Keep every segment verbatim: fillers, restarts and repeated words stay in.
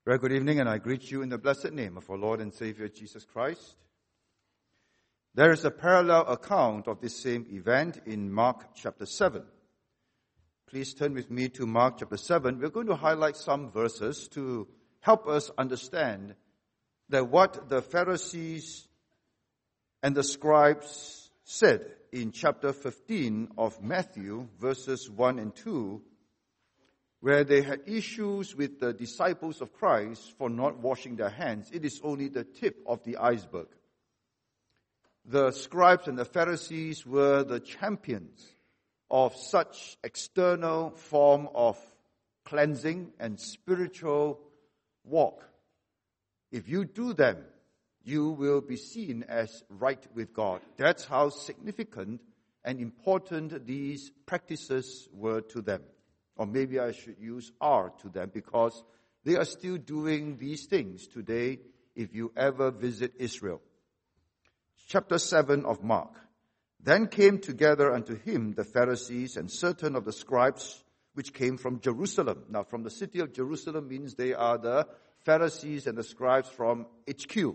Very good evening, and I greet you in the blessed name of our Lord and Savior Jesus Christ. There is a parallel account of this same event in Mark chapter seven. Please turn with me to Mark chapter seven. We're going to highlight some verses to help us understand that what the Pharisees and the scribes said in chapter fifteen of Matthew, verses one and two, where they had issues with the disciples of Christ for not washing their hands. It is only the tip of the iceberg. The scribes and the Pharisees were the champions of such external form of cleansing and spiritual walk. If you do them, you will be seen as right with God. That's how significant and important these practices were to them. Or maybe I should use are to them, because they are still doing these things today if you ever visit Israel. Chapter seven of Mark. Then came together unto him the Pharisees and certain of the scribes which came from Jerusalem. Now, from the city of Jerusalem means they are the Pharisees and the scribes from H Q.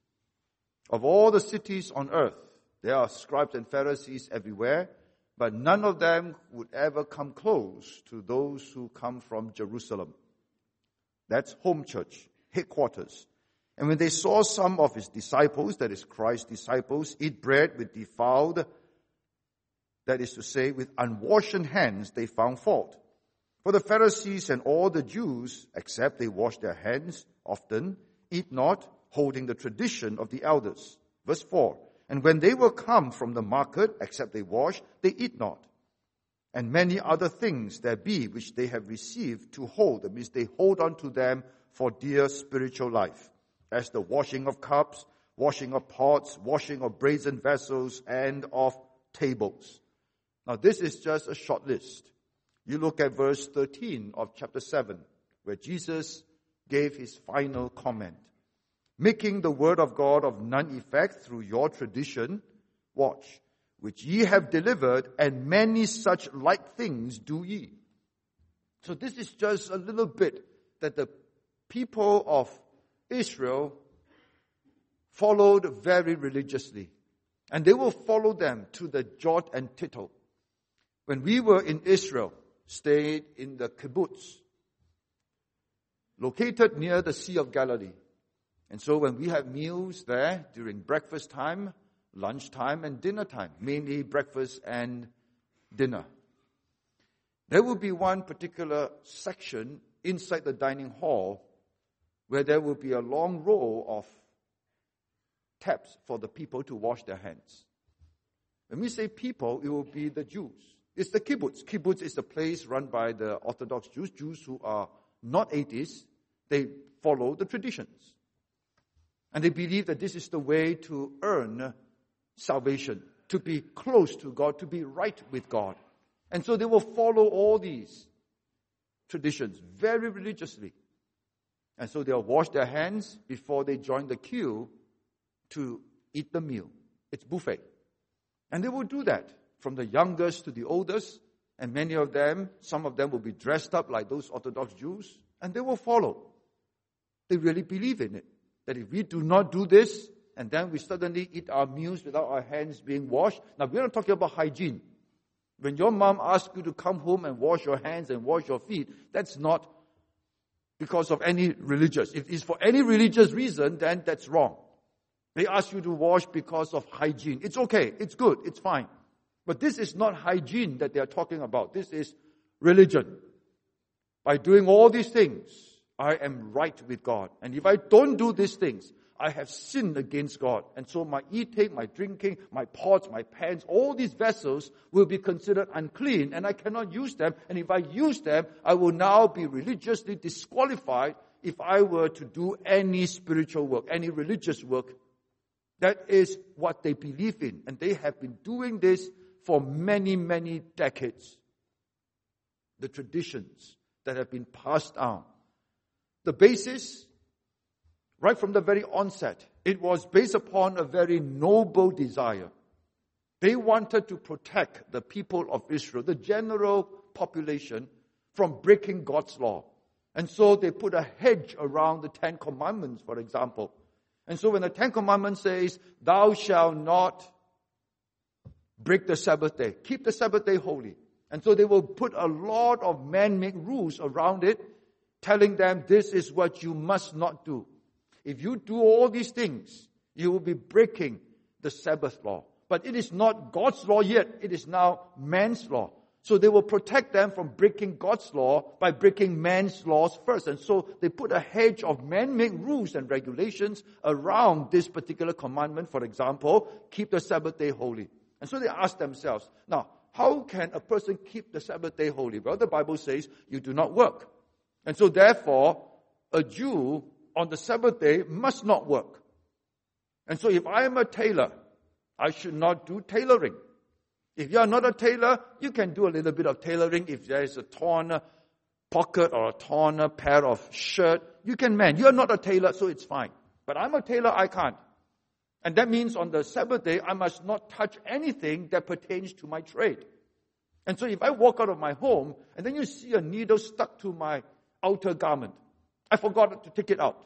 Of all the cities on earth, there are scribes and Pharisees everywhere, but none of them would ever come close to those who come from Jerusalem. That's home church, headquarters. And when they saw some of his disciples, that is Christ's disciples, eat bread with defiled, that is to say, with unwashed hands, they found fault. For the Pharisees and all the Jews, except they wash their hands often, eat not, holding the tradition of the elders. Verse four. And when they were come from the market, except they wash, they eat not. And many other things there be which they have received to hold. That means they hold on to them for dear spiritual life. As the washing of cups, washing of pots, washing of brazen vessels, and of tables. Now this is just a short list. You look at verse thirteen of chapter seven, where Jesus gave his final comment. Making the word of God of none effect through your tradition, watch, which ye have delivered, and many such like things do ye. So this is just a little bit that the people of Israel followed very religiously. And they will follow them to the jot and tittle. When we were in Israel, stayed in the kibbutz, located near the Sea of Galilee. And so when we had meals there during breakfast time, lunch time, and dinner time, mainly breakfast and dinner, there would be one particular section inside the dining hall where there would be a long row of taps for the people to wash their hands. When we say people, it will be the Jews. It's the kibbutz. Kibbutz is a place run by the Orthodox Jews, Jews who are not atheists. They follow the traditions. And they believe that this is the way to earn salvation, to be close to God, to be right with God. And so they will follow all these traditions very religiously. And so they'll wash their hands before they join the queue to eat the meal. It's buffet. And they will do that from the youngest to the oldest. And many of them, some of them will be dressed up like those Orthodox Jews. And they will follow. They really believe in it. That if we do not do this, and then we suddenly eat our meals without our hands being washed. Now, we're not talking about hygiene. When your mom asks you to come home and wash your hands and wash your feet, that's not because of any religious. If it's for any religious reason, then that's wrong. They ask you to wash because of hygiene. It's okay. It's good. It's fine. But this is not hygiene that they are talking about. This is religion. By doing all these things, I am right with God. And if I don't do these things, I have sinned against God. And so my eating, my drinking, my pots, my pans, all these vessels will be considered unclean, and I cannot use them. And if I use them, I will now be religiously disqualified if I were to do any spiritual work, any religious work. That is what they believe in. And they have been doing this for many, many decades. The traditions that have been passed down. The basis, right from the very onset, it was based upon a very noble desire. They wanted to protect the people of Israel, the general population, from breaking God's law. And so they put a hedge around the Ten Commandments, for example. And so when the Ten Commandments says, thou shalt not break the Sabbath day, keep the Sabbath day holy. And so they will put a lot of man-made rules around it, telling them this is what you must not do. If you do all these things, you will be breaking the Sabbath law. But it is not God's law yet. It is now man's law. So they will protect them from breaking God's law by breaking man's laws first. And so they put a hedge of man-made rules and regulations around this particular commandment. For example, keep the Sabbath day holy. And so they ask themselves, now, how can a person keep the Sabbath day holy? Well, the Bible says you do not work. And so therefore, a Jew on the Sabbath day must not work. And so if I am a tailor, I should not do tailoring. If you are not a tailor, you can do a little bit of tailoring. If there is a torn pocket or a torn pair of shirt, you can mend. You are not a tailor, so it's fine. But I'm a tailor, I can't. And that means on the Sabbath day, I must not touch anything that pertains to my trade. And so if I walk out of my home, and then you see a needle stuck to my outer garment, I forgot to take it out.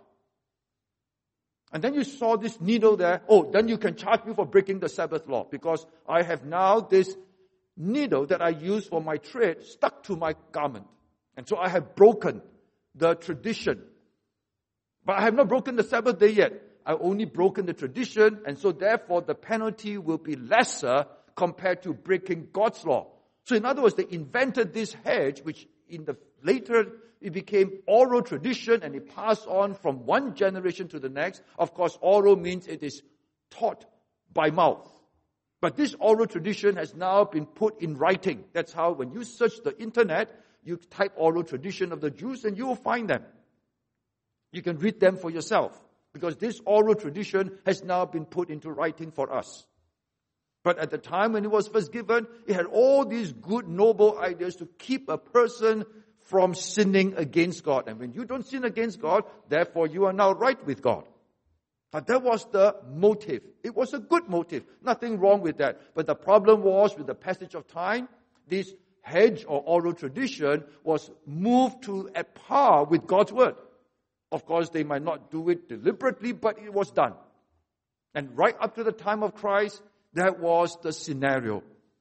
And then you saw this needle there. Oh, then you can charge me for breaking the Sabbath law, because I have now this needle that I use for my trade stuck to my garment. And so I have broken the tradition. But I have not broken the Sabbath day yet. I've only broken the tradition, and so therefore the penalty will be lesser compared to breaking God's law. So in other words, they invented this hedge, which in the later it became oral tradition, and it passed on from one generation to the next. Of course, oral means it is taught by mouth. But this oral tradition has now been put in writing. That's how when you search the internet, you type oral tradition of the Jews and you will find them. You can read them for yourself, because this oral tradition has now been put into writing for us. But at the time when it was first given, it had all these good, noble ideas to keep a person from sinning against God. And when you don't sin against God, therefore you are now right with God. But that was the motive. It was a good motive. Nothing wrong with that. But the problem was, with the passage of time, this hedge or oral tradition was moved to at par with God's word. Of course, they might not do it deliberately, but it was done. And right up to the time of Christ, that was the scenario.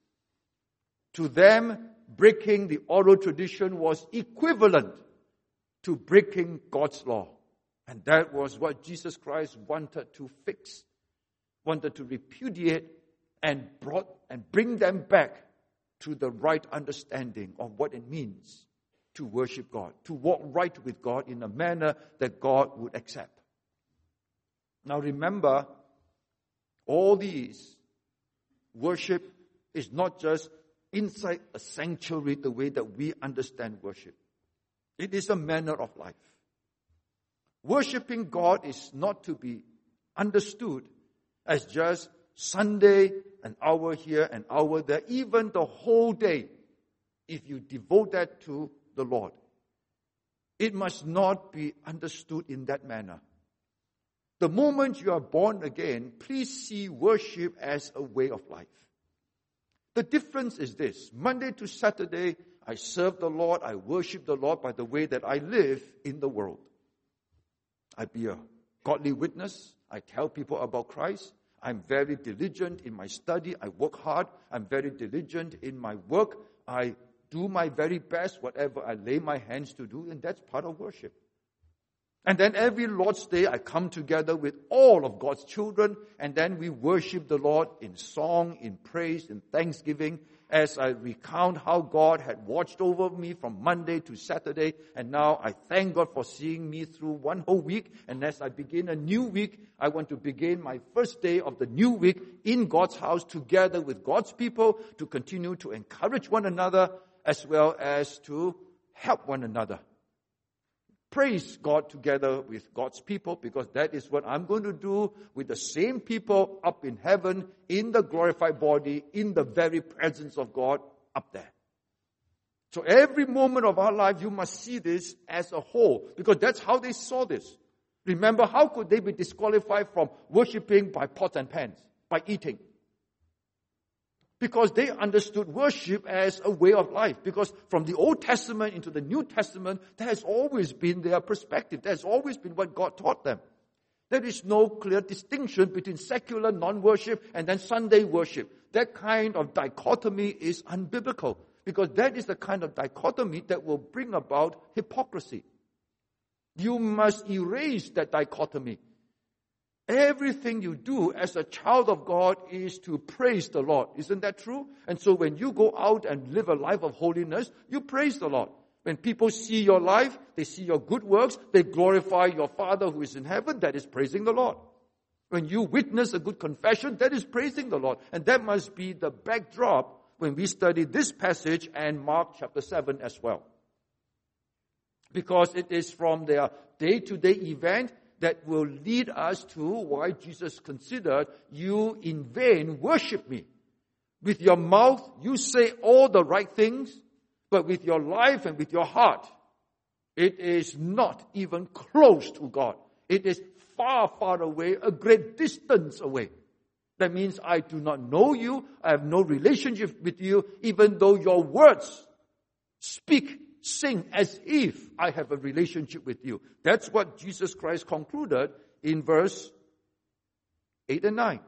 To them, breaking the oral tradition was equivalent to breaking God's law. And that was what Jesus Christ wanted to fix, wanted to repudiate and brought and bring them back to the right understanding of what it means to worship God, to walk right with God in a manner that God would accept. Now remember, all these worship is not just inside a sanctuary the way that we understand worship. It is a manner of life. Worshipping God is not to be understood as just Sunday, an hour here, an hour there, even the whole day, if you devote that to the Lord. It must not be understood in that manner. The moment you are born again, please see worship as a way of life. The difference is this: Monday to Saturday, I serve the Lord, I worship the Lord by the way that I live in the world. I be a godly witness, I tell people about Christ, I'm very diligent in my study, I work hard, I'm very diligent in my work, I do my very best, whatever I lay my hands to do, and that's part of worship. And then every Lord's Day, I come together with all of God's children, and then we worship the Lord in song, in praise, in thanksgiving, as I recount how God had watched over me from Monday to Saturday, and now I thank God for seeing me through one whole week, and as I begin a new week, I want to begin my first day of the new week in God's house together with God's people to continue to encourage one another as well as to help one another. Praise God together with God's people, because that is what I'm going to do with the same people up in heaven, in the glorified body, in the very presence of God up there. So every moment of our life, you must see this as a whole, because that's how they saw this. Remember, how could they be disqualified from worshiping by pots and pans, by eating? Because they understood worship as a way of life. Because from the Old Testament into the New Testament, that has always been their perspective. That has always been what God taught them. There is no clear distinction between secular non-worship and then Sunday worship. That kind of dichotomy is unbiblical. Because that is the kind of dichotomy that will bring about hypocrisy. You must erase that dichotomy. Everything you do as a child of God is to praise the Lord. Isn't that true? And so when you go out and live a life of holiness, you praise the Lord. When people see your life, they see your good works, they glorify your Father who is in heaven, that is praising the Lord. When you witness a good confession, that is praising the Lord. And that must be the backdrop when we study this passage and Mark chapter seven as well. Because it is from their day-to-day event that will lead us to why Jesus considered, you in vain worship me. With your mouth, you say all the right things, but with your life and with your heart, it is not even close to God. It is far, far away, a great distance away. That means I do not know you, I have no relationship with you, even though your words speak, sing as if I have a relationship with you. That's what Jesus Christ concluded in verse eight and nine.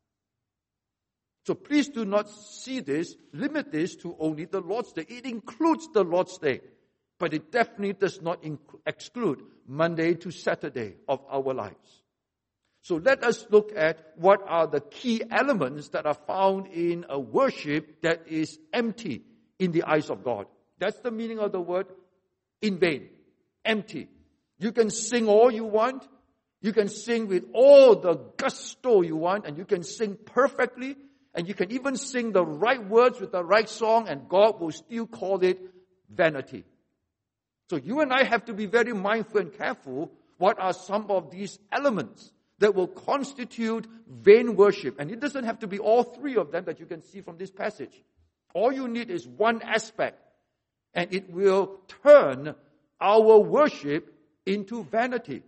So please do not see this, limit this to only the Lord's Day. It includes the Lord's Day, but it definitely does not inc- exclude Monday to Saturday of our lives. So let us look at what are the key elements that are found in a worship that is empty in the eyes of God. That's the meaning of the word in vain, empty. You can sing all you want. You can sing with all the gusto you want, and you can sing perfectly, and you can even sing the right words with the right song, and God will still call it vanity. So you and I have to be very mindful and careful what are some of these elements that will constitute vain worship. And it doesn't have to be all three of them that you can see from this passage. All you need is one aspect, and it will turn our worship into vanity.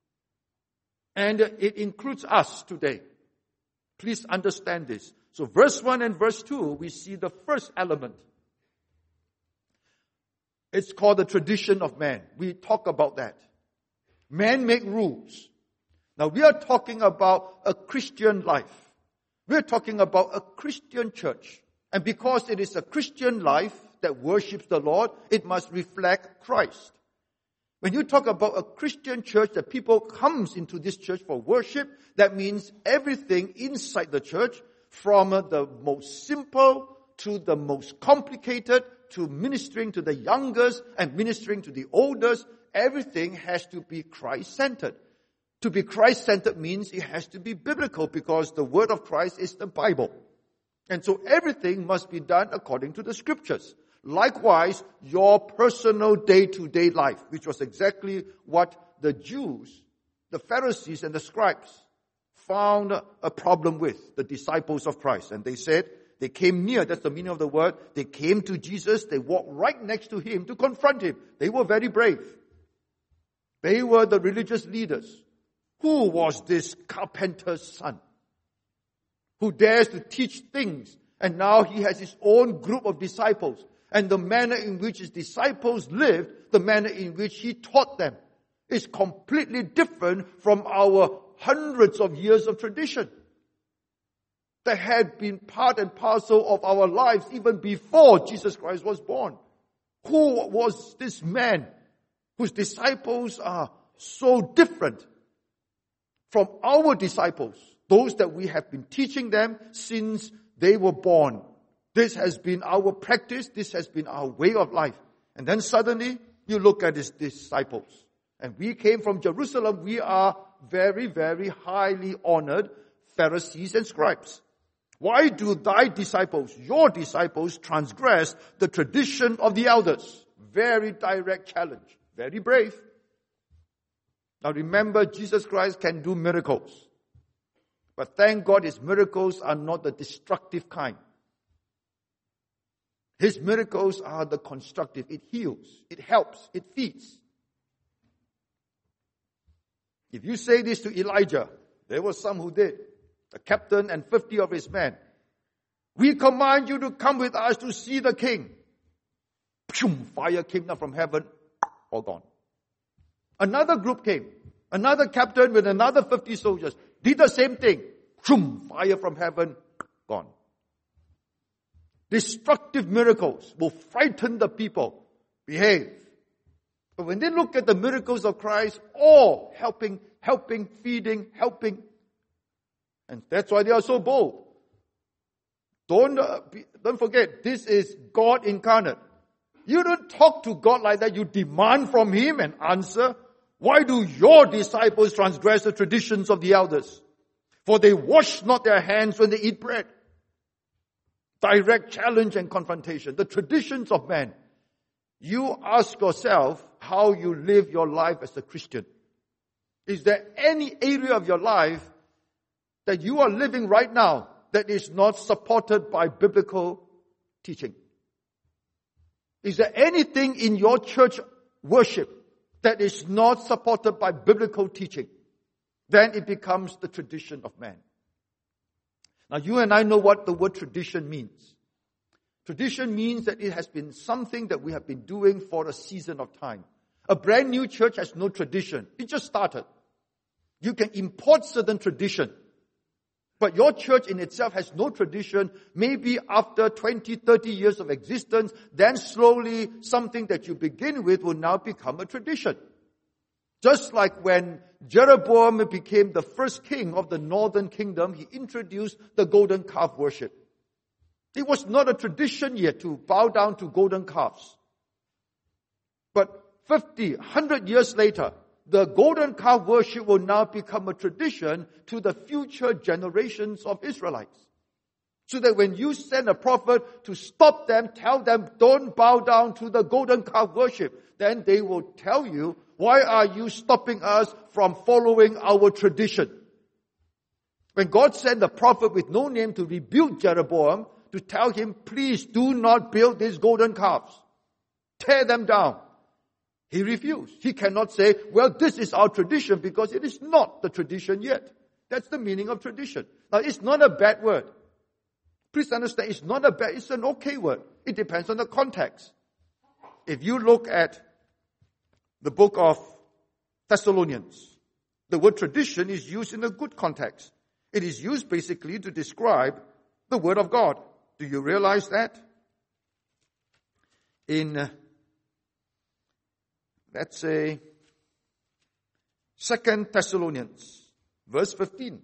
And it includes us today. Please understand this. So verse one and verse two, we see the first element. It's called the tradition of man. We talk about that. Men make rules. Now we are talking about a Christian life. We're talking about a Christian church. And because it is a Christian life that worships the Lord, it must reflect Christ. When you talk about a Christian church, that people comes into this church for worship, that means everything inside the church, from the most simple to the most complicated, to ministering to the youngest and ministering to the oldest, everything has to be Christ-centered. To be Christ-centered means it has to be biblical, because the word of Christ is the Bible. And so everything must be done according to the scriptures. Likewise, your personal day-to-day life, which was exactly what the Jews, the Pharisees and the scribes found a problem with, the disciples of Christ. And they said, they came near, that's the meaning of the word, they came to Jesus, they walked right next to him to confront him. They were very brave. They were the religious leaders. Who was this carpenter's son who dares to teach things, and now he has his own group of disciples? And the manner in which his disciples lived, the manner in which he taught them, is completely different from our hundreds of years of tradition that had been part and parcel of our lives even before Jesus Christ was born. Who was this man whose disciples are so different from our disciples, those that we have been teaching them since they were born? This has been our practice. This has been our way of life. And then suddenly, you look at his disciples. And we came from Jerusalem. We are very, very highly honored Pharisees and scribes. Why do thy disciples, your disciples, transgress the tradition of the elders? Very direct challenge. Very brave. Now remember, Jesus Christ can do miracles. But thank God his miracles are not the destructive kind. His miracles are the constructive. It heals, it helps, it feeds. If you say this to Elijah, there were some who did. The captain and fifty of his men. We command you to come with us to see the king. Fire came down from heaven, all gone. Another group came. Another captain with another fifty soldiers did the same thing. Fire from heaven, gone. Destructive miracles will frighten the people. Behave. But when they look at the miracles of Christ, all helping, helping, feeding, helping. And that's why they are so bold. Don't, uh, be, don't forget, this is God incarnate. You don't talk to God like that. You demand from Him an answer. Why do your disciples transgress the traditions of the elders? For they wash not their hands when they eat bread. Direct challenge and confrontation. The traditions of man. You ask yourself how you live your life as a Christian. Is there any area of your life that you are living right now that is not supported by biblical teaching? Is there anything in your church worship that is not supported by biblical teaching? Then it becomes the tradition of man. Now you and I know what the word tradition means. Tradition means that it has been something that we have been doing for a season of time. A brand new church has no tradition. It just started. You can import certain tradition. But your church in itself has no tradition. Maybe after twenty, thirty years of existence, then slowly something that you begin with will now become a tradition. Just like when Jeroboam became the first king of the northern kingdom, he introduced the golden calf worship. It was not a tradition yet to bow down to golden calves. But fifty, one hundred years later, the golden calf worship will now become a tradition to the future generations of Israelites. So that when you send a prophet to stop them, tell them, don't bow down to the golden calf worship, then they will tell you, why are you stopping us from following our tradition? When God sent a prophet with no name to rebuke Jeroboam, to tell him, please do not build these golden calves. Tear them down. He refused. He cannot say, well, this is our tradition, because it is not the tradition yet. That's the meaning of tradition. Now, it's not a bad word. Please understand, it's not a bad, it's an okay word. It depends on the context. If you look at the book of Thessalonians, the word tradition is used in a good context. It is used basically to describe the Word of God. Do you realize that? In, uh, let's say, Second Thessalonians, verse fifteen.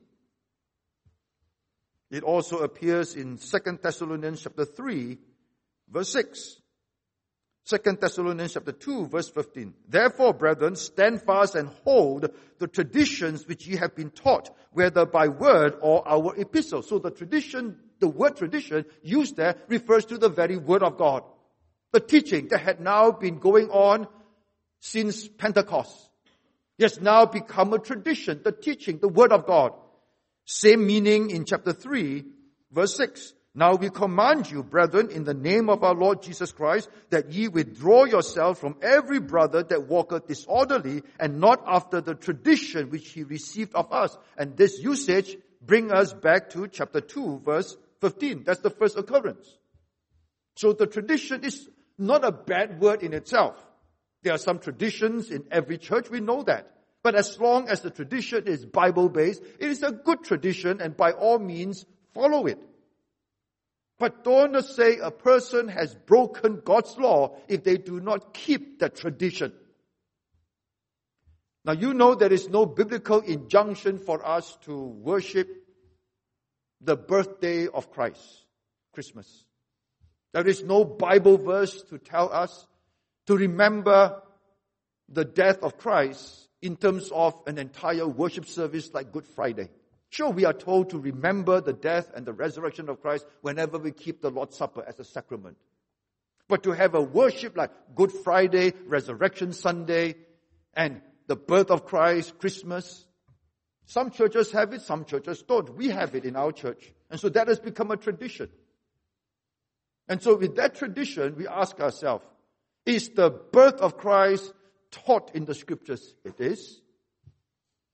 It also appears in Second Thessalonians chapter three, verse six. Second Thessalonians chapter two, verse fifteen. Therefore, brethren, stand fast and hold the traditions which ye have been taught, whether by word or our epistle. So the tradition, the word tradition used there refers to the very word of God. The teaching that had now been going on since Pentecost. It has now become a tradition, the teaching, the word of God. Same meaning in chapter three, verse six. Now we command you, brethren, in the name of our Lord Jesus Christ, that ye withdraw yourselves from every brother that walketh disorderly, and not after the tradition which he received of us. And this usage brings us back to chapter two, verse fifteen. That's the first occurrence. So the tradition is not a bad word in itself. There are some traditions in every church, we know that. But as long as the tradition is Bible-based, it is a good tradition, and by all means, follow it. But don't say a person has broken God's law if they do not keep the tradition. Now you know there is no biblical injunction for us to worship the birthday of Christ, Christmas. There is no Bible verse to tell us to remember the death of Christ in terms of an entire worship service like Good Friday. Sure, we are told to remember the death and the resurrection of Christ whenever we keep the Lord's Supper as a sacrament. But to have a worship like Good Friday, Resurrection Sunday, and the birth of Christ, Christmas, some churches have it, some churches don't. We have it in our church. And so that has become a tradition. And so with that tradition, we ask ourselves, is the birth of Christ taught in the scriptures? It is.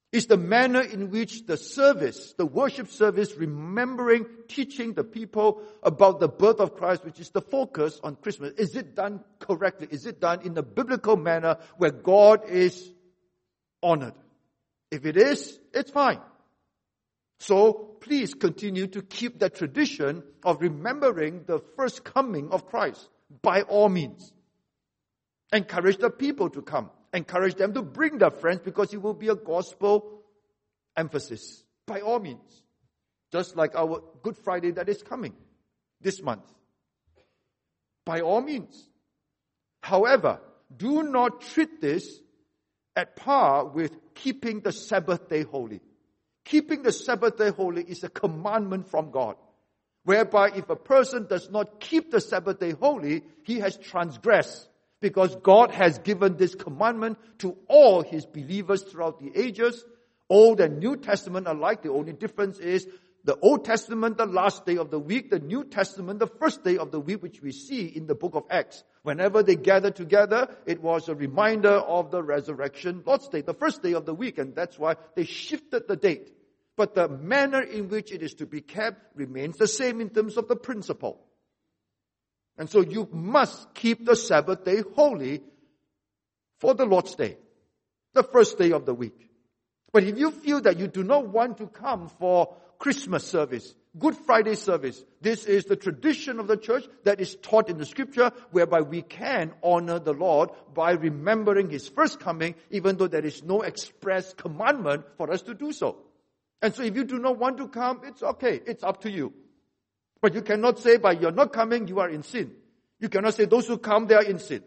Is the manner in which the service, the worship service, remembering, teaching the people about the birth of Christ, which is the focus on Christmas, is it done correctly? Is it done in a biblical manner where God is honored? If it is, it's fine. So please continue to keep that tradition of remembering the first coming of Christ by all means. Encourage the people to come. Encourage them to bring their friends, because it will be a gospel emphasis by all means. Just like our Good Friday that is coming this month. By all means. However, do not treat this at par with keeping the Sabbath day holy. Keeping the Sabbath day holy is a commandment from God, whereby if a person does not keep the Sabbath day holy, he has transgressed. Because God has given this commandment to all His believers throughout the ages. Old and New Testament alike. The only difference is the Old Testament, the last day of the week. The New Testament, the first day of the week, which we see in the book of Acts. Whenever they gathered together, it was a reminder of the resurrection, Lord's Day, the first day of the week. And that's why they shifted the date. But the manner in which it is to be kept remains the same in terms of the principle. And so you must keep the Sabbath day holy for the Lord's Day, the first day of the week. But if you feel that you do not want to come for Christmas service, Good Friday service, this is the tradition of the church that is taught in the scripture, whereby we can honor the Lord by remembering His first coming, even though there is no express commandment for us to do so. And so if you do not want to come, it's okay. It's up to you. But you cannot say by you're not coming, you are in sin. You cannot say those who come, they are in sin.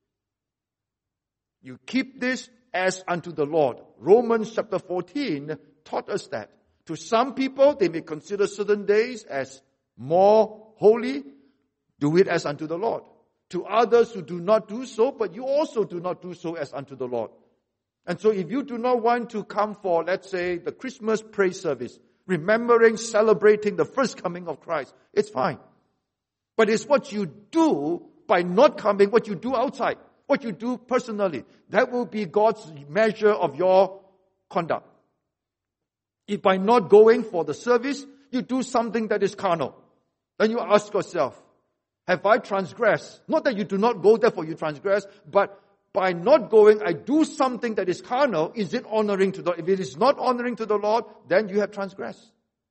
You keep this as unto the Lord. Romans chapter fourteen taught us that. To some people, they may consider certain days as more holy. Do it as unto the Lord. To others who do not do so, but you also do not do so as unto the Lord. And so if you do not want to come for, let's say, the Christmas praise service, remembering, celebrating the first coming of Christ, it's fine. But it's what you do by not coming, what you do outside, what you do personally. That will be God's measure of your conduct. If by not going for the service, you do something that is carnal, then you ask yourself, have I transgressed? Not that you do not go, therefore you transgress, but by not going, I do something that is carnal. Is it honoring to the Lord? If it is not honoring to the Lord, then you have transgressed.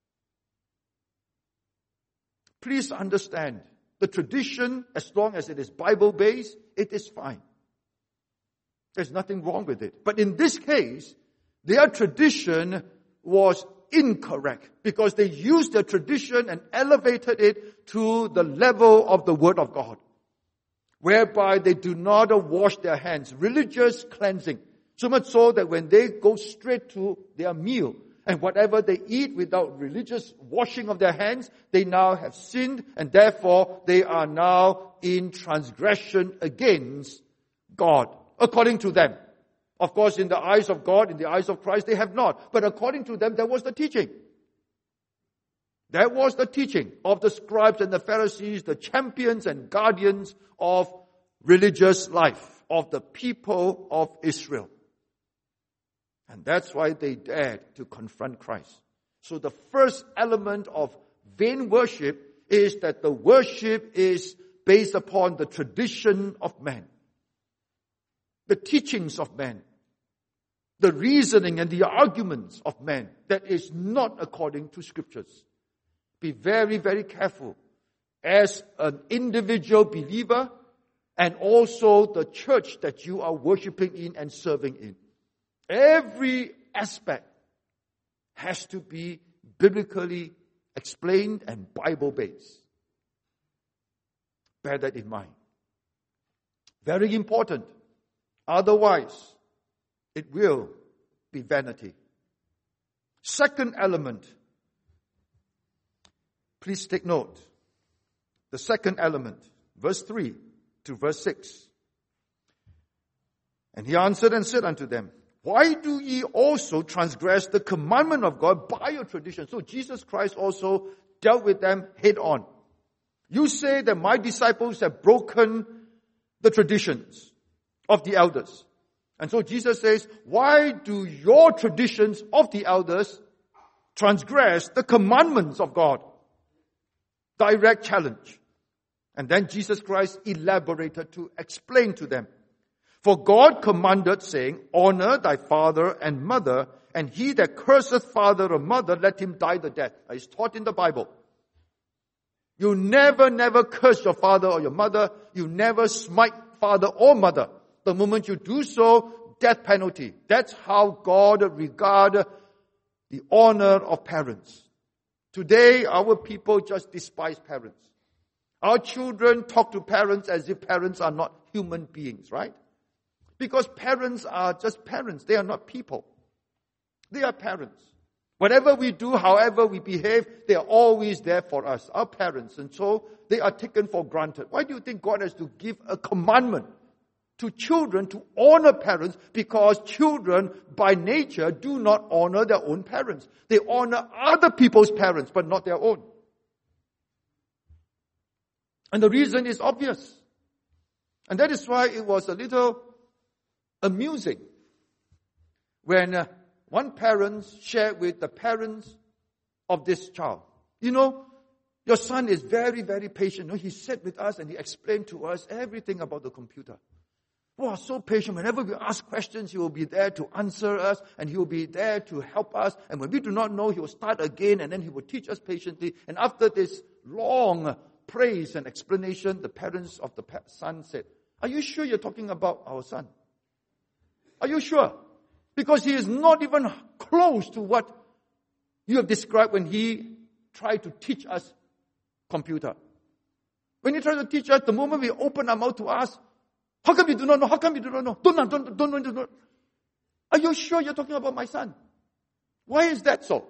Please understand, the tradition, as long as it is Bible-based, it is fine. There's nothing wrong with it. But in this case, their tradition was incorrect because they used their tradition and elevated it to the level of the Word of God, whereby they do not wash their hands. Religious cleansing. So much so that when they go straight to their meal and whatever they eat without religious washing of their hands, they now have sinned and therefore they are now in transgression against God, according to them. Of course, in the eyes of God, in the eyes of Christ, they have not. But according to them, that was the teaching. That was the teaching of the scribes and the Pharisees, the champions and guardians of religious life, of the people of Israel. And that's why they dared to confront Christ. So the first element of vain worship is that the worship is based upon the tradition of man, the teachings of man, the reasoning and the arguments of man that is not according to scriptures. Be very, very careful as an individual believer and also the church that you are worshiping in and serving in. Every aspect has to be biblically explained and Bible-based. Bear that in mind. Very important. Otherwise, it will be vanity. Second element. Please take note. The second element, verse three to verse six. And he answered and said unto them, why do ye also transgress the commandment of God by your tradition? So Jesus Christ also dealt with them head on. You say that my disciples have broken the traditions of the elders. And so Jesus says, why do your traditions of the elders transgress the commandments of God? Direct challenge. And then Jesus Christ elaborated to explain to them. For God commanded, saying, honor thy father and mother, and he that curseth father or mother, let him die the death. It's taught in the Bible. You never, never curse your father or your mother. You never smite father or mother. The moment you do so, death penalty. That's how God regards the honor of parents. Today, our people just despise parents. Our children talk to parents as if parents are not human beings, right? Because parents are just parents. They are not people. They are parents. Whatever we do, however we behave, they are always there for us, our parents. And so they are taken for granted. Why do you think God has to give a commandment to children to honor parents? Because children, by nature, do not honor their own parents. They honor other people's parents, but not their own. And the reason is obvious. And that is why it was a little amusing when uh, one parent shared with the parents of this child. You know, your son is very, very patient. You know, he sat with us and he explained to us everything about the computer. Wow, so patient. Whenever we ask questions, he will be there to answer us and he will be there to help us. And when we do not know, he will start again and then he will teach us patiently. And after this long praise and explanation, the parents of the son said, are you sure you're talking about our son? Are you sure? Because he is not even close to what you have described when he tried to teach us computer. When he tried to teach us, the moment we open our mouth to ask, how come you do not know? How come you do not know? Don't know, don't, don't know, don't know. Are you sure you're talking about my son? Why is that so?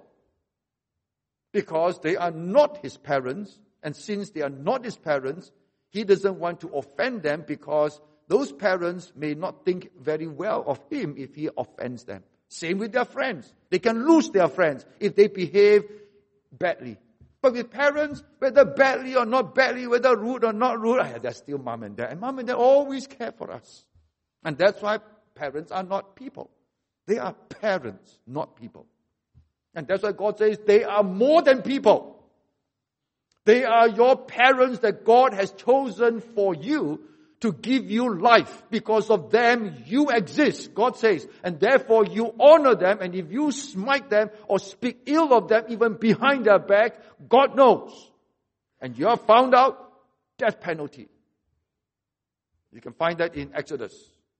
Because they are not his parents, and since they are not his parents, he doesn't want to offend them because those parents may not think very well of him if he offends them. Same with their friends. They can lose their friends if they behave badly. But with parents, whether badly or not badly, whether rude or not rude, they're still mom and dad. And mom and dad always care for us. And that's why parents are not people. They are parents, not people. And that's why God says they are more than people. They are your parents that God has chosen for you to give you life. Because of them, you exist, God says. And therefore, you honor them. And if you smite them or speak ill of them, even behind their back, God knows. And you have found out, death penalty. You can find that in Exodus.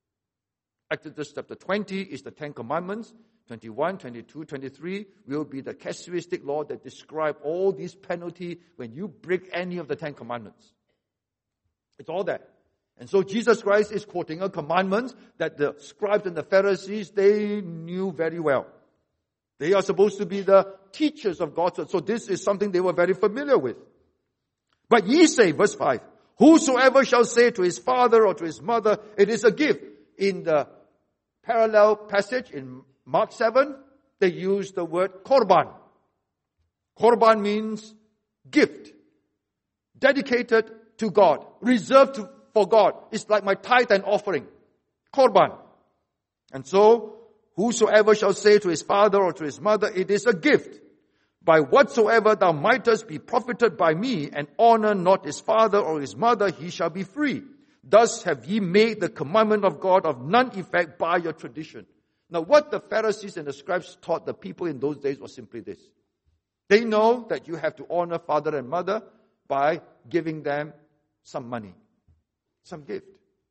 Exodus chapter twenty is the Ten Commandments. twenty-one, twenty-two, twenty-three will be the casuistic law that describe all these penalty when you break any of the Ten Commandments. It's all there. And so Jesus Christ is quoting a commandment that the scribes and the Pharisees, they knew very well. They are supposed to be the teachers of God. So this is something they were very familiar with. But ye say, verse five, whosoever shall say to his father or to his mother, it is a gift. In the parallel passage in Mark seven, they use the word korban. Korban means gift, dedicated to God, reserved to, for God. It's like my tithe and offering. Korban. And so, whosoever shall say to his father or to his mother, it is a gift. By whatsoever thou mightest be profited by me, and honor not his father or his mother, he shall be free. Thus have ye made the commandment of God of none effect by your tradition. Now, what the Pharisees and the scribes taught the people in those days was simply this. They know that you have to honor father and mother by giving them some money, some gift,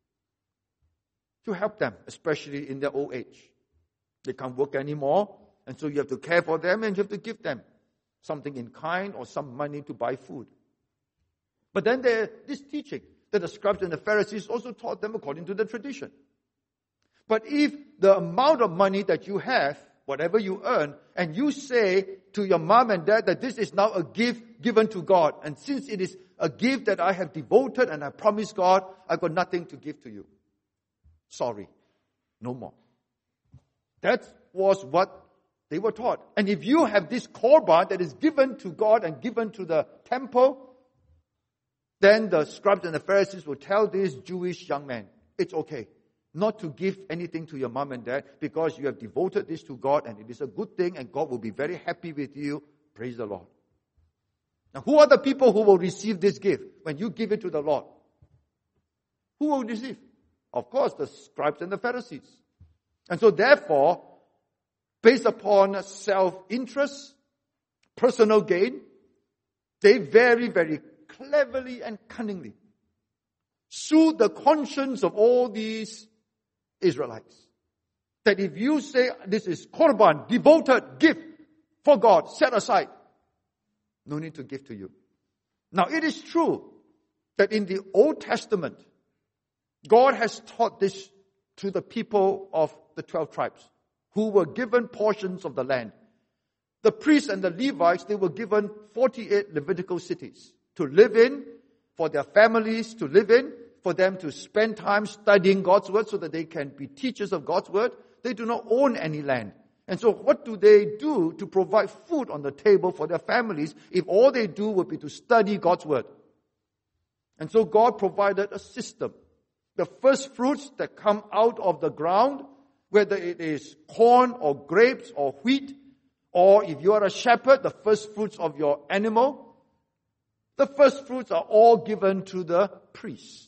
to help them, especially in their old age. They can't work anymore, and so you have to care for them and you have to give them something in kind or some money to buy food. But then there, this teaching that the scribes and the Pharisees also taught them according to the tradition. But if the amount of money that you have, whatever you earn, and you say to your mom and dad that this is now a gift given to God, and since it is a gift that I have devoted and I promised God, I've got nothing to give to you. Sorry, no more. That was what they were taught. And if you have this korban that is given to God and given to the temple, then the scribes and the Pharisees will tell this Jewish young man, it's okay. not to give anything to your mom and dad because you have devoted this to God and it is a good thing and God will be very happy with you. Praise the Lord. Now, who are the people who will receive this gift when you give it to the Lord? Who will receive? Of course, the scribes and the Pharisees. And so therefore, based upon self-interest, personal gain, they very, very cleverly and cunningly soothe the conscience of all these Israelites. That if you say this is korban, devoted gift for God, set aside, no need to give to you. Now it is true that in the Old Testament, God has taught this to the people of the twelve tribes who were given portions of the land. The priests and the Levites, they were given forty-eight Levitical cities to live in, for their families to live in, for them to spend time studying God's word so that they can be teachers of God's word. They do not own any land. And so what do they do to provide food on the table for their families if all they do would be to study God's word? And so God provided a system. The first fruits that come out of the ground, whether it is corn or grapes or wheat, or if you are a shepherd, the first fruits of your animal, the first fruits are all given to the priest.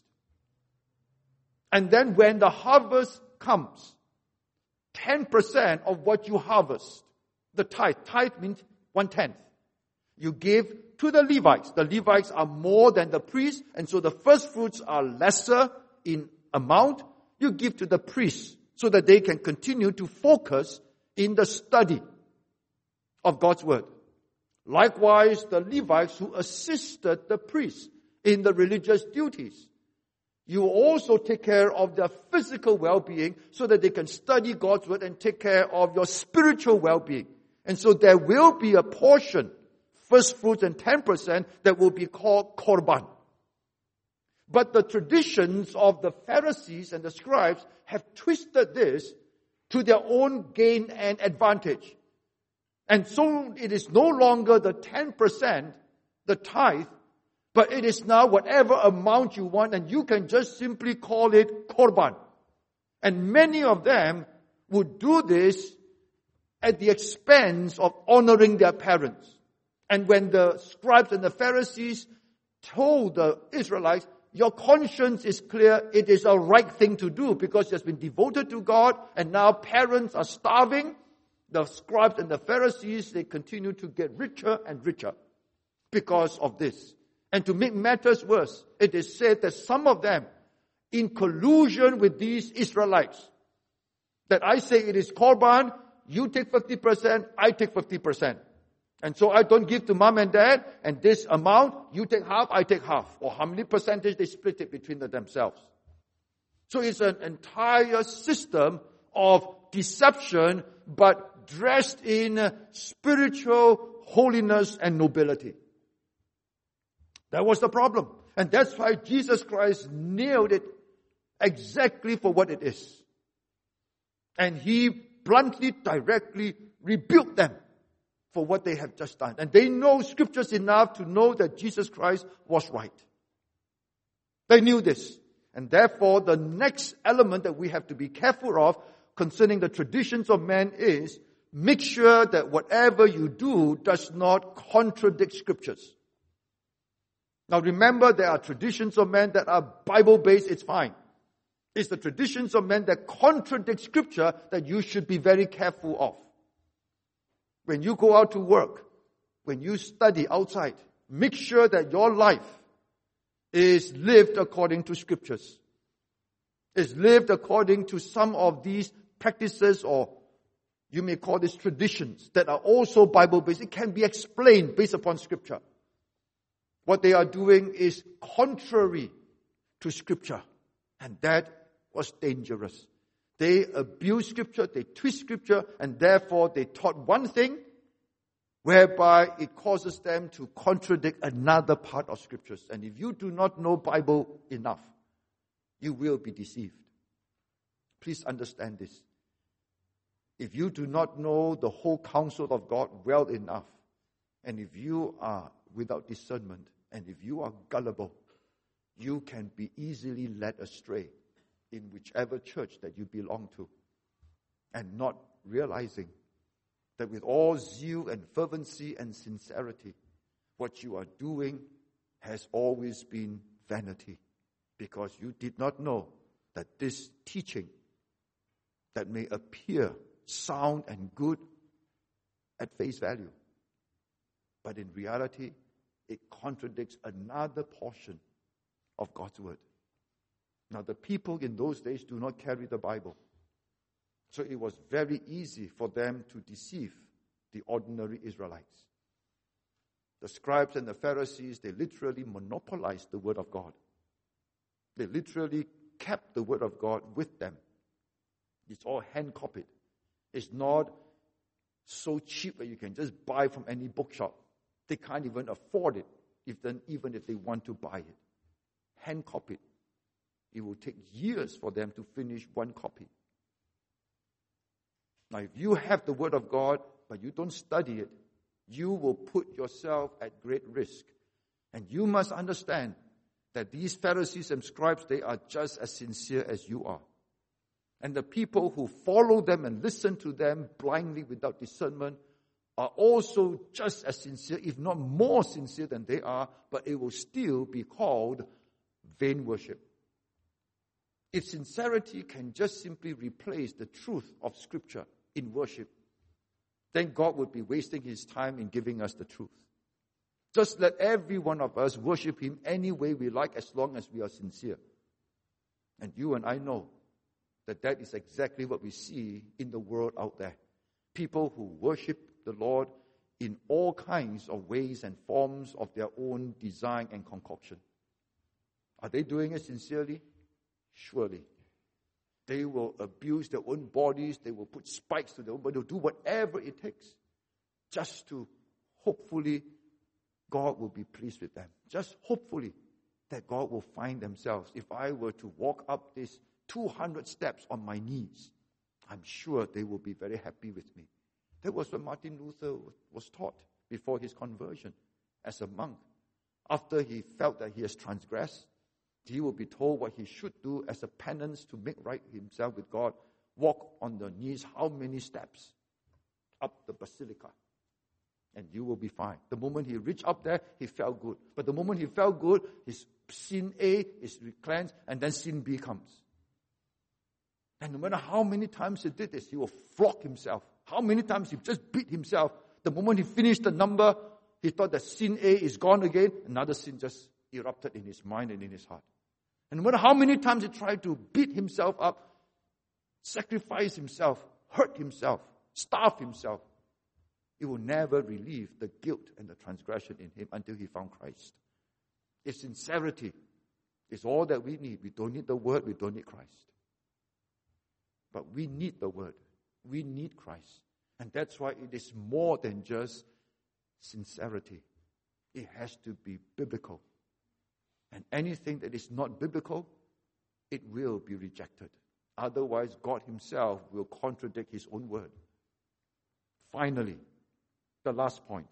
And then when the harvest comes, ten percent of what you harvest, the tithe, tithe means one-tenth, you give to the Levites. The Levites are more than the priests, and so the first fruits are lesser in amount. You give to the priests so that they can continue to focus in the study of God's word. Likewise, the Levites who assisted the priests in the religious duties, you also take care of their physical well-being so that they can study God's word and take care of your spiritual well-being. And so there will be a portion, first fruits and ten percent, that will be called korban. But the traditions of the Pharisees and the scribes have twisted this to their own gain and advantage. And so it is no longer the ten percent, the tithe, but it is now whatever amount you want, and you can just simply call it korban. And many of them would do this at the expense of honoring their parents. And when the scribes and the Pharisees told the Israelites, your conscience is clear, it is a right thing to do because it has been devoted to God, and now parents are starving, the scribes and the Pharisees, they continue to get richer and richer because of this. And to make matters worse, it is said that some of them, in collusion with these Israelites, that I say it is korban, you take fifty percent, I take fifty percent. And so I don't give to mom and dad, and this amount, you take half, I take half. Or how many percentage they split it between themselves. So it's an entire system of deception, but dressed in spiritual holiness and nobility. That was the problem. And that's why Jesus Christ nailed it exactly for what it is. And he bluntly, directly rebuked them for what they have just done. And they know scriptures enough to know that Jesus Christ was right. They knew this. And therefore, the next element that we have to be careful of concerning the traditions of men is make sure that whatever you do does not contradict scriptures. Now remember, there are traditions of men that are Bible-based, it's fine. It's the traditions of men that contradict scripture that you should be very careful of. When you go out to work, when you study outside, make sure that your life is lived according to scriptures. Is lived according to some of these practices, or you may call this traditions, that are also Bible-based. It can be explained based upon scripture. What they are doing is contrary to scripture. And that was dangerous. They abuse scripture, they twist scripture, and therefore they taught one thing whereby it causes them to contradict another part of scriptures. And if you do not know Bible enough, you will be deceived. Please understand this. If you do not know the whole counsel of God well enough, and if you are without discernment, and if you are gullible, you can be easily led astray in whichever church that you belong to, and not realizing that with all zeal and fervency and sincerity, what you are doing has always been vanity, because you did not know that this teaching that may appear sound and good at face value, but in reality, it contradicts another portion of God's word. Now, the people in those days do not carry the Bible, so it was very easy for them to deceive the ordinary Israelites. The scribes and the Pharisees, they literally monopolized the word of God. They literally kept the word of God with them. It's all hand-copied. It's not so cheap that you can just buy from any bookshop. They can't even afford it, if then, even if they want to buy it. Hand-copied. It will take years for them to finish one copy. Now, if you have the word of God, but you don't study it, you will put yourself at great risk. And you must understand that these Pharisees and scribes, they are just as sincere as you are. And the people who follow them and listen to them blindly without discernment are also just as sincere, if not more sincere than they are, but it will still be called vain worship. If sincerity can just simply replace the truth of Scripture in worship, then God would be wasting His time in giving us the truth. Just let every one of us worship Him any way we like, as long as we are sincere. And you and I know that that is exactly what we see in the world out there. People who worship the Lord in all kinds of ways and forms of their own design and concoction. Are they doing it sincerely? Surely. They will abuse their own bodies. They will put spikes to their own body. They'll do whatever it takes just to hopefully God will be pleased with them. Just hopefully that God will find themselves. If I were to walk up this two hundred steps on my knees, I'm sure they will be very happy with me. That was what Martin Luther was taught before his conversion as a monk. After he felt that he has transgressed, he will be told what he should do as a penance to make right himself with God. Walk on the knees how many steps? Up the basilica. And you will be fine. The moment he reached up there, he felt good. But the moment he felt good, his sin A is cleansed, and then sin B comes. And no matter how many times he did this, he will flog himself. How many times he just beat himself. The moment he finished the number, he thought that sin A is gone again. Another sin just erupted in his mind and in his heart. And no matter how many times he tried to beat himself up, sacrifice himself, hurt himself, starve himself, it will never relieve the guilt and the transgression in him until he found Christ. If sincerity is all that we need, we don't need the word, we don't need Christ. But we need the word. We need Christ. And that's why it is more than just sincerity. It has to be biblical. And anything that is not biblical, it will be rejected. Otherwise, God Himself will contradict His own word. Finally, the last point.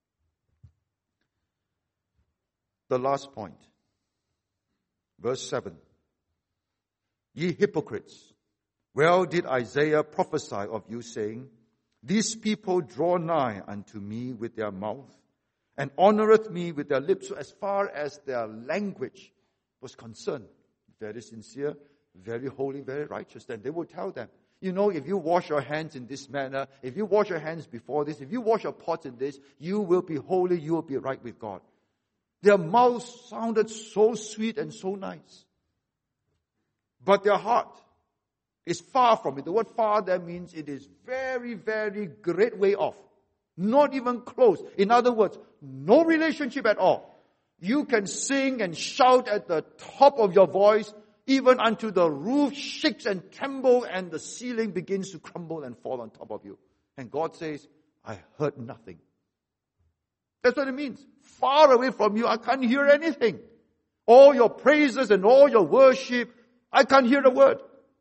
The last point. Verse seven. Ye hypocrites, well did Isaiah prophesy of you, saying, these people draw nigh unto me with their mouth, and honoreth me with their lips. So as far as their language was concerned, very sincere, very holy, very righteous. Then they would tell them, you know, if you wash your hands in this manner, if you wash your hands before this, if you wash your pots in this, you will be holy, you will be right with God. Their mouths sounded so sweet and so nice. But their heart is far from it. The word far there means it is very, very great way off. Not even close. In other words, no relationship at all. You can sing and shout at the top of your voice, even until the roof shakes and trembles and the ceiling begins to crumble and fall on top of you. And God says, I heard nothing. That's what it means. Far away from you, I can't hear anything. All your praises and all your worship, I can't hear the word.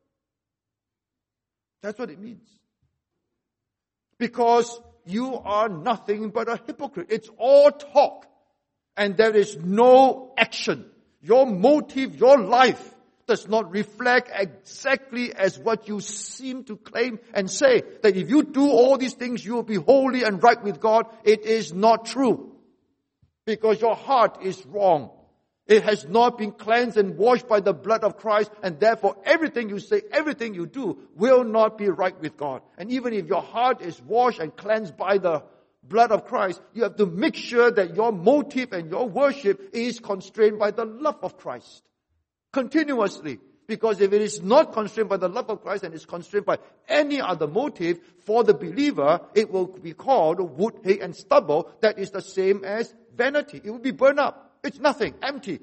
That's what it means. Because you are nothing but a hypocrite. It's all talk. And there is no action. Your motive, your life, does not reflect exactly as what you seem to claim and say, that if you do all these things, you will be holy and right with God, it is not true. Because your heart is wrong. It has not been cleansed and washed by the blood of Christ, and therefore everything you say, everything you do will not be right with God. And even if your heart is washed and cleansed by the blood of Christ, you have to make sure that your motive and your worship is constrained by the love of Christ. Continuously. Because if it is not constrained by the love of Christ and is constrained by any other motive, for the believer, it will be called wood, hay, and stubble. That is the same as vanity. It will be burned up. It's nothing, empty.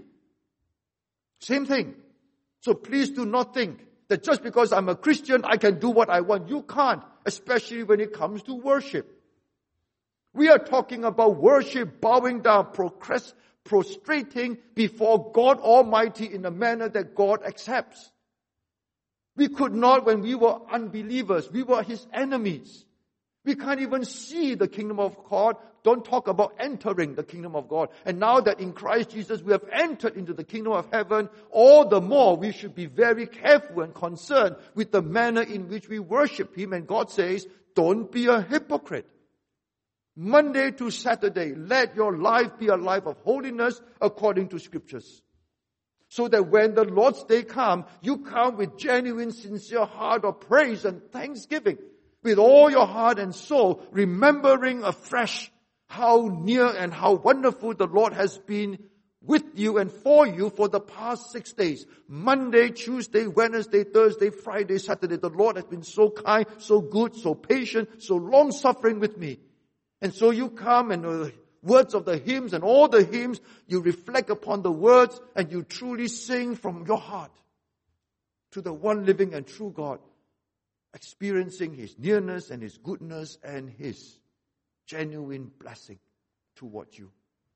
Same thing. So please do not think that just because I'm a Christian, I can do what I want. You can't, especially when it comes to worship. We are talking about worship, bowing down, progress, prostrating before God Almighty in a manner that God accepts. We could not, when we were unbelievers, we were His enemies. We can't even see the kingdom of God. Don't talk about entering the kingdom of God. And now that in Christ Jesus we have entered into the kingdom of heaven, all the more we should be very careful and concerned with the manner in which we worship Him. And God says, don't be a hypocrite. Monday to Saturday, let your life be a life of holiness according to Scriptures. So that when the Lord's Day comes, you come with genuine, sincere heart of praise and thanksgiving. With all your heart and soul, remembering afresh how near and how wonderful the Lord has been with you and for you for the past six days. Monday, Tuesday, Wednesday, Thursday, Friday, Saturday. The Lord has been so kind, so good, so patient, so long-suffering with me. And so you come and the words of the hymns and all the hymns, you reflect upon the words and you truly sing from your heart to the one living and true God, experiencing His nearness and His goodness and His genuine blessing towards you.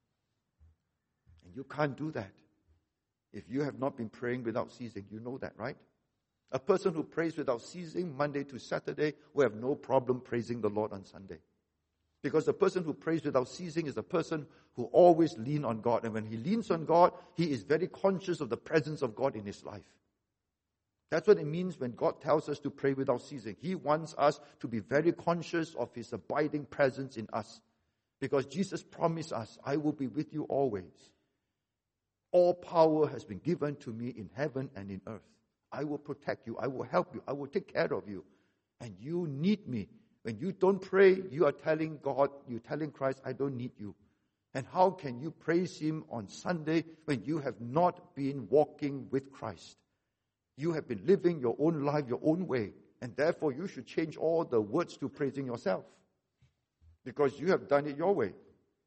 And you can't do that if you have not been praying without ceasing. You know that, right? A person who prays without ceasing Monday to Saturday will have no problem praising the Lord on Sunday. Because the person who prays without ceasing is a person who always leans on God. And when he leans on God, he is very conscious of the presence of God in his life. That's what it means when God tells us to pray without ceasing. He wants us to be very conscious of His abiding presence in us. Because Jesus promised us, I will be with you always. All power has been given to me in heaven and in earth. I will protect you. I will help you. I will take care of you. And you need me. When you don't pray, you are telling God, you're telling Christ, I don't need you. And how can you praise Him on Sunday when you have not been walking with Christ? You have been living your own life, your own way. And therefore, you should change all the words to praising yourself. Because you have done it your way.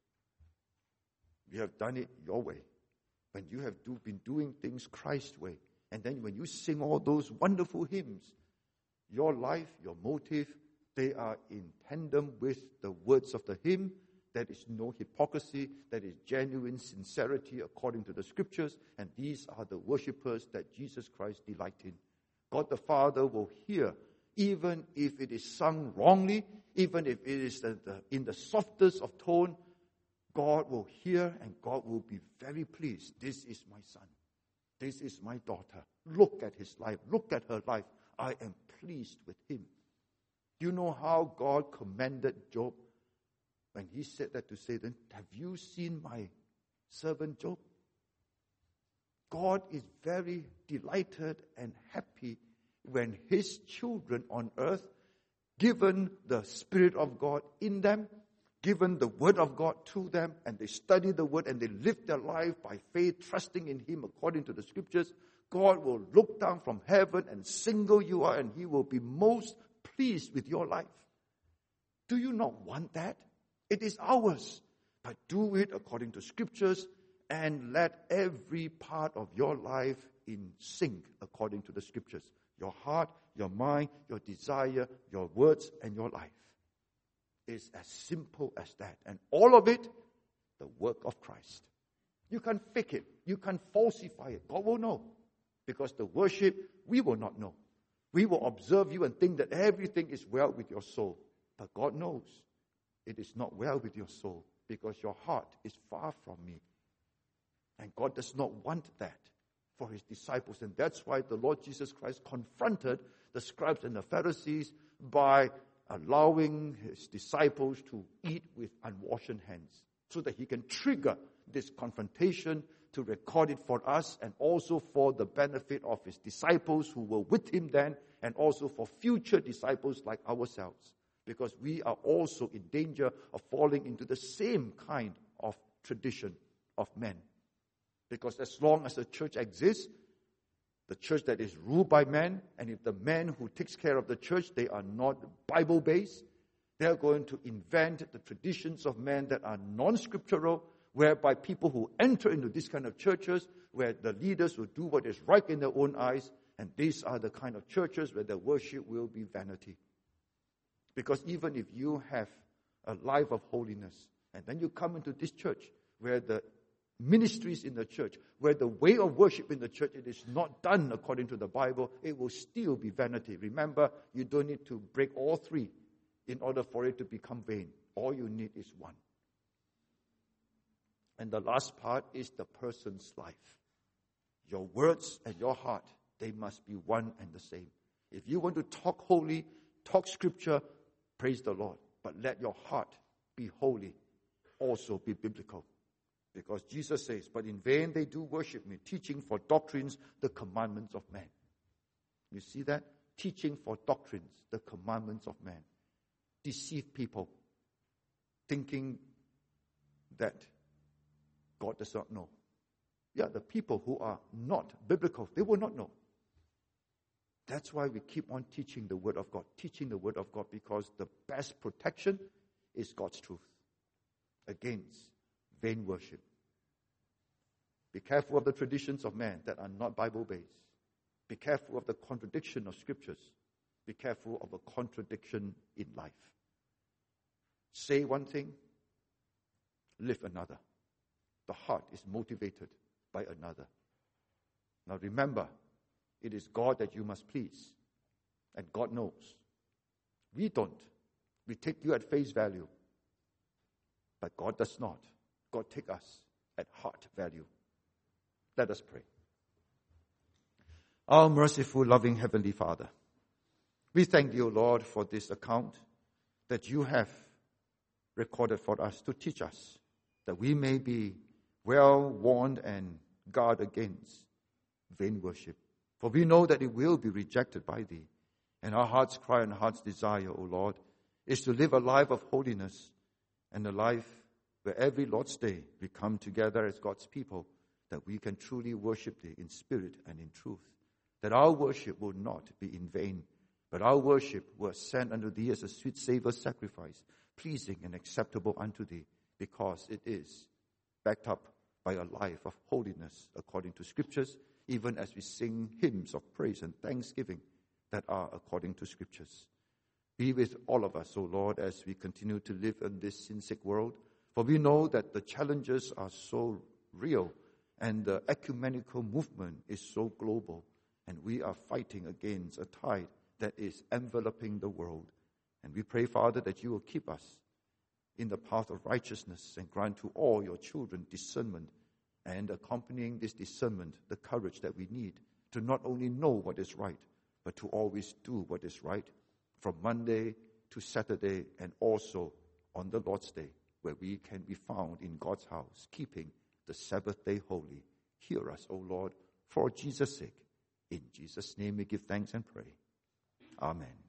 You have done it your way. When you have do, been doing things Christ's way. And then when you sing all those wonderful hymns, your life, your motive, they are in tandem with the words of the hymn. There is no hypocrisy. There is genuine sincerity according to the Scriptures. And these are the worshippers that Jesus Christ delights in. God the Father will hear, even if it is sung wrongly, even if it is the, the, in the softest of tone, God will hear and God will be very pleased. This is my son. This is my daughter. Look at his life. Look at her life. I am pleased with him. Do you know how God commended Job when he said that to Satan? Have you seen my servant Job? God is very delighted and happy when His children on earth, given the Spirit of God in them, given the Word of God to them, and they study the Word and they live their life by faith, trusting in Him according to the Scriptures, God will look down from heaven and single you out, and He will be most pleased with your life. Do you not want that? It is ours. But do it according to Scriptures and let every part of your life in sync according to the Scriptures. Your heart, your mind, your desire, your words, and your life. It's as simple as that. And all of it, the work of Christ. You can't fake it. You can't falsify it. God will know. Because the worship, we will not know. We will observe you and think that everything is well with your soul. But God knows it is not well with your soul because your heart is far from me. And God does not want that for his disciples. And that's why the Lord Jesus Christ confronted the scribes and the Pharisees by allowing his disciples to eat with unwashed hands, so that he can trigger this confrontation to record it for us, and also for the benefit of his disciples who were with him then, and also for future disciples like ourselves, because we are also in danger of falling into the same kind of tradition of men. Because as long as the church exists, the church that is ruled by men, and if the men who takes care of the church, they are not Bible-based, they are going to invent the traditions of men that are non-scriptural, whereby people who enter into this kind of churches, where the leaders will do what is right in their own eyes, and these are the kind of churches where the worship will be vanity. Because even if you have a life of holiness, and then you come into this church, where the ministries in the church, where the way of worship in the church, it is not done according to the Bible, it will still be vanity. Remember, you don't need to break all three in order for it to become vain. All you need is one. And the last part is the person's life. Your words and your heart, they must be one and the same. If you want to talk holy, talk scripture, praise the Lord. But let your heart be holy, also be biblical. Because Jesus says, but in vain they do worship me, teaching for doctrines the commandments of man. You see that? Teaching for doctrines, the commandments of man. Deceive people, thinking that God does not know. Yeah, the people who are not biblical, they will not know. That's why we keep on teaching the Word of God, teaching the Word of God, because the best protection is God's truth against vain worship. Be careful of the traditions of man that are not Bible-based. Be careful of the contradiction of scriptures. Be careful of the contradiction in life. Say one thing, live another. The heart is motivated by another. Now remember, it is God that you must please. And God knows. We don't. We take you at face value. But God does not. God takes us at heart value. Let us pray. Our merciful, loving Heavenly Father, we thank you, Lord, for this account that you have recorded for us to teach us, that we may be well warned and guard against vain worship. For we know that it will be rejected by thee. And our heart's cry and heart's desire, O Lord, is to live a life of holiness, and a life where every Lord's Day we come together as God's people, that we can truly worship thee in spirit and in truth. That our worship will not be in vain, but our worship will ascend unto thee as a sweet savor sacrifice, pleasing and acceptable unto thee, because it is backed up by a life of holiness according to scriptures, even as we sing hymns of praise and thanksgiving that are according to scriptures. Be with all of us, O Lord, as we continue to live in this sin-sick world, for we know that the challenges are so real and the ecumenical movement is so global, and we are fighting against a tide that is enveloping the world. And we pray, Father, that you will keep us in the path of righteousness and grant to all your children discernment, and accompanying this discernment, the courage that we need to not only know what is right, but to always do what is right from Monday to Saturday, and also on the Lord's Day, where we can be found in God's house, keeping the Sabbath day holy. Hear us, O Lord, for Jesus' sake. In Jesus' name we give thanks and pray. Amen.